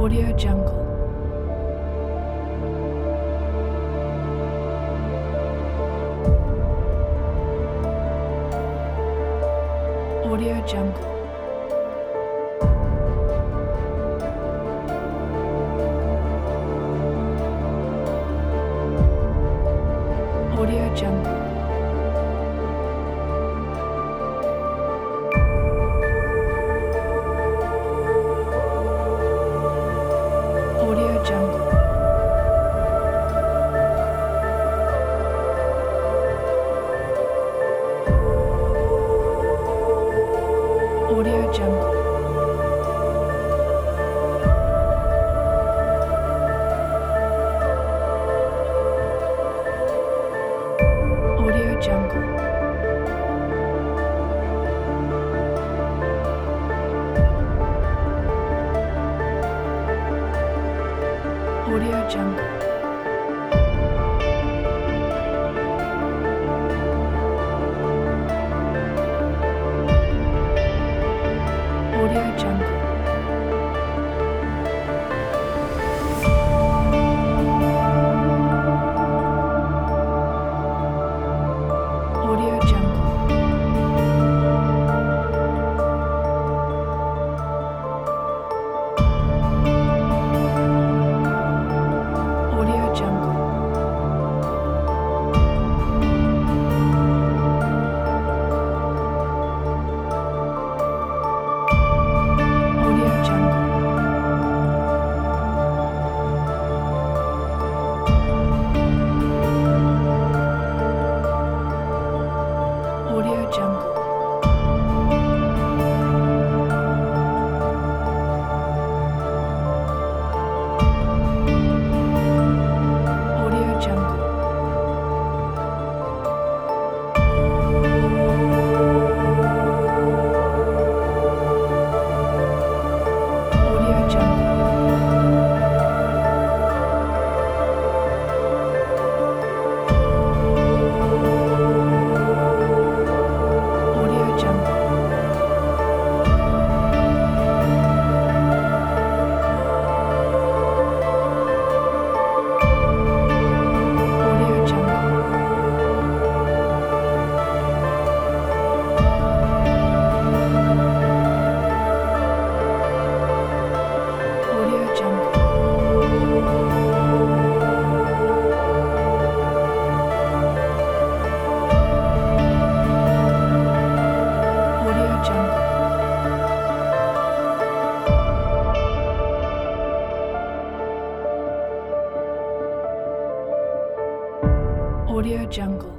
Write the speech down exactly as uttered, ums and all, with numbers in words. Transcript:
Audio Jungle. Audio Jungle. Audio Jungle. Audio Jungle. Audio Jungle. Audio Jungle. Audio Jungle. Audio Jungle. Audio Jungle. Audio Jungle. Audio Jungle. Audio Jungle. Audio Jungle. Audio Jungle. Audio Jungle. Audio Jungle. Audio Jungle. Audio Jungle. Audio Jungle.